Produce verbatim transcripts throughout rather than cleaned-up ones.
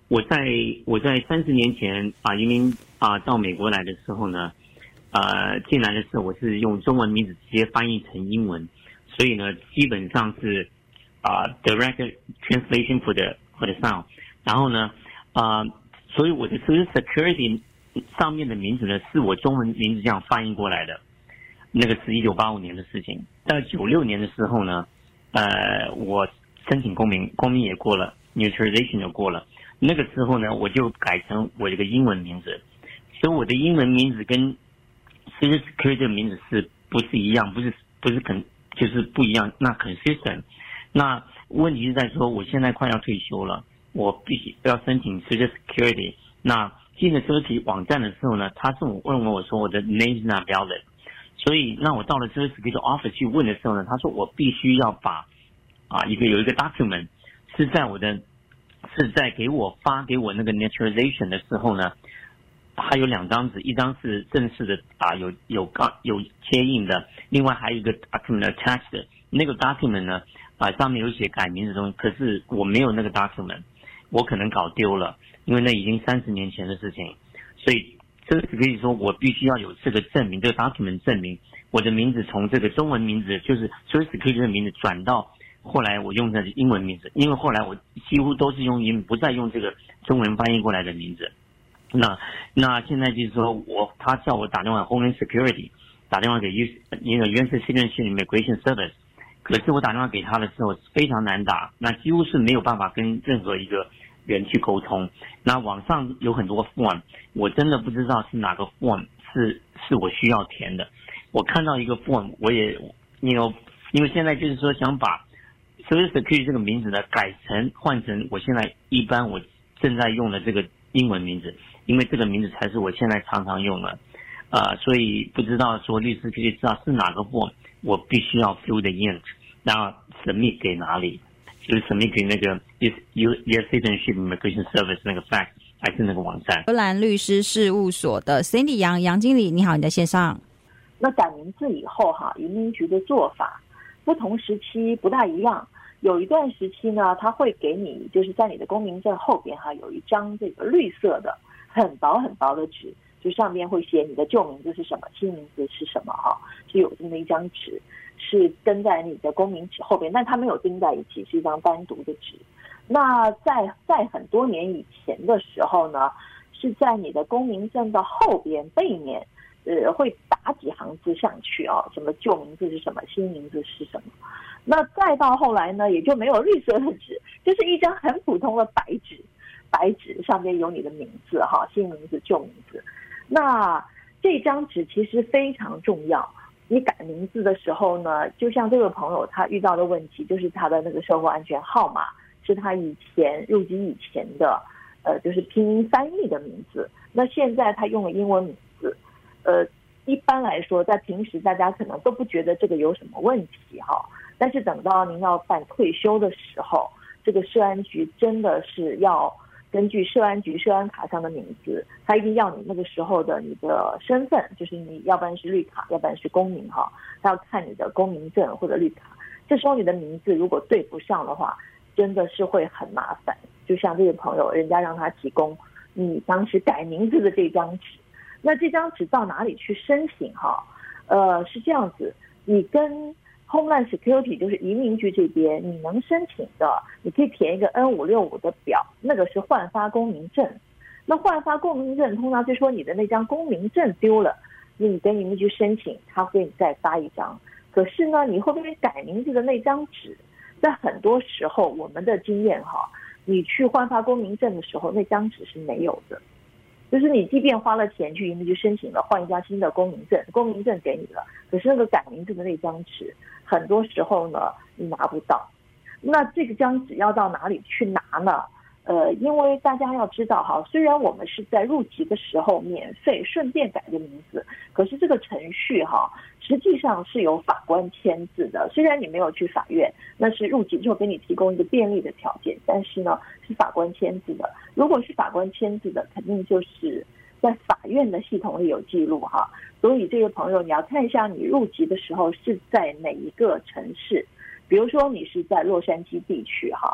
我在我在三十年前啊移民啊到美国来的时候呢，呃进来的时候我是用中文名字直接翻译成英文，所以呢基本上是啊 direct translation for the for the sound， 然后呢啊、呃、所以我的 Social Security 上面的名字呢是我中文名字这样翻译过来的，那个是一九八五年的事情。到九六年的时候呢，呃我申请公民，公民也过了 ，naturalization 也过了。那个时候呢，我就改成我这个英文名字，所以我的英文名字跟 Social Security 的名字是不是一样？不是，不是肯就是不一样。那 consistent。那问题是在说，我现在快要退休了，我必须要申请 Social Security。那进了 Social Security 网站的时候呢，他是我问我说我的 name is not valid， 所以那我到了 Social Security office 去问的时候呢，他说我必须要把啊，一个有一个 document 是在我的是在给我发给我那个 naturalization 的时候呢，它有两张纸，一张是正式的啊，有有有贴印的，另外还有一个 document attached 的。那个 document 呢啊上面有写改名字的东西，可是我没有那个 document， 我可能搞丢了，因为那已经三十年前的事情，所以这个可以说我必须要有这个证明，这个 document 证明我的名字从这个中文名字就是 Social Security 的名字转到。后来我用的是英文名字，因为后来我几乎都是用英文，不再用这个中文翻译过来的名字。那那现在就是说我他叫我打电话 Homeland Security， 打电话给 U 那个 U S Citizenship Immigration Service， 可是我打电话给他的时候非常难打，那几乎是没有办法跟任何一个人去沟通。那网上有很多 form， 我真的不知道是哪个 form 是是我需要填的。我看到一个 form， 我也 you know， 因为现在就是说想把Social Security 这个名字呢改成换成我现在一般我正在用的这个英文名字，因为这个名字才是我现在常常用的，呃，所以不知道说律师可以知道是哪个 form 我必须要 fill the in， 然后 submit 给哪里，就是 submit 给那个 U S Citizenship Immigration Service 那个 fax 还是那个网站。 荷兰律师事务所的 Cindy 杨杨经理，你好，你在线上。 那改名字以后哈，移民局的做法不同时期不大一样。有一段时期呢，他会给你就是在你的公民证后边哈有一张这个绿色的很薄很薄的纸，就上面会写你的旧名字是什么，新名字是什么哈，是有这么一张纸是登在你的公民纸后边，但它没有钉在一起，是一张单独的纸。那在在很多年以前的时候呢，是在你的公民证的后边背面，呃，会打几行字上去啊，什么旧名字是什么，新名字是什么。那再到后来呢，也就没有绿色的纸，就是一张很普通的白纸，白纸上面有你的名字哈，新名字、旧名字。那这张纸其实非常重要。你改名字的时候呢，就像这位朋友他遇到的问题，就是他的那个社会安全号码是他以前入籍以前的，呃，就是拼音翻译的名字。那现在他用了英文名字，呃，一般来说，在平时大家可能都不觉得这个有什么问题哈。但是等到您要办退休的时候，这个社安局真的是要根据社安局社安卡上的名字，他一定要你那个时候的你的身份，就是你要不然是绿卡，要不然是公民哈，他要看你的公民证或者绿卡。这时候你的名字如果对不上的话，真的是会很麻烦。就像这个朋友，人家让他提供你当时改名字的这张纸，那这张纸到哪里去申请哈？呃，是这样子，你跟Homeland Security 就是移民局这边，你能申请的，你可以填一个 N 五六五的表，那个是换发公民证。那换发公民证，通常就说你的那张公民证丢了，你跟移民局申请，他会给你再发一张。可是呢，你后面改名字的那张纸，在很多时候我们的经验哈，你去换发公民证的时候，那张纸是没有的。就是你即便花了钱去移民局申请了换一张新的公民证，公民证给你了，可是那个改名字的那张纸，很多时候呢你拿不到。那这个张纸要到哪里去拿呢？呃，因为大家要知道哈，虽然我们是在入籍的时候免费顺便改个名字，可是这个程序哈，实际上是由法官签字的。虽然你没有去法院，那是入籍之后给你提供一个便利的条件，但是呢是法官签字的。如果是法官签字的，肯定就是在法院的系统里有记录哈。所以这个朋友，你要看一下你入籍的时候是在哪一个城市。比如说你是在洛杉矶地区哈，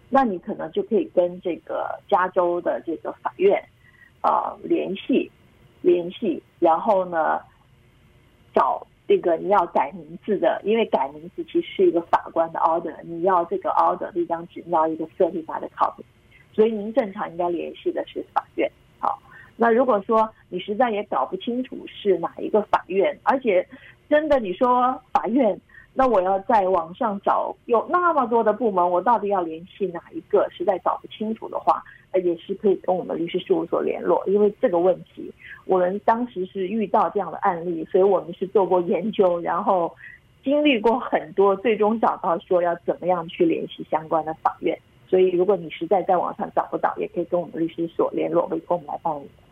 那你可能就可以跟这个加州的这个法院呃联系联系，然后呢找这个你要改名字的，因为改名字其实是一个法官的 order， 你要这个 order 这张纸，你要一个 certified copy， 所以您正常应该联系的是法院。好，那如果说你实在也搞不清楚是哪一个法院，而且真的你说法院，那我要在网上找，有那么多的部门，我到底要联系哪一个？实在找不清楚的话，也是可以跟我们律师事务所联络，因为这个问题我们当时是遇到这样的案例，所以我们是做过研究，然后经历过很多，最终找到说要怎么样去联系相关的法院。所以如果你实在在网上找不到，也可以跟我们律师所联络，会跟我们来帮你。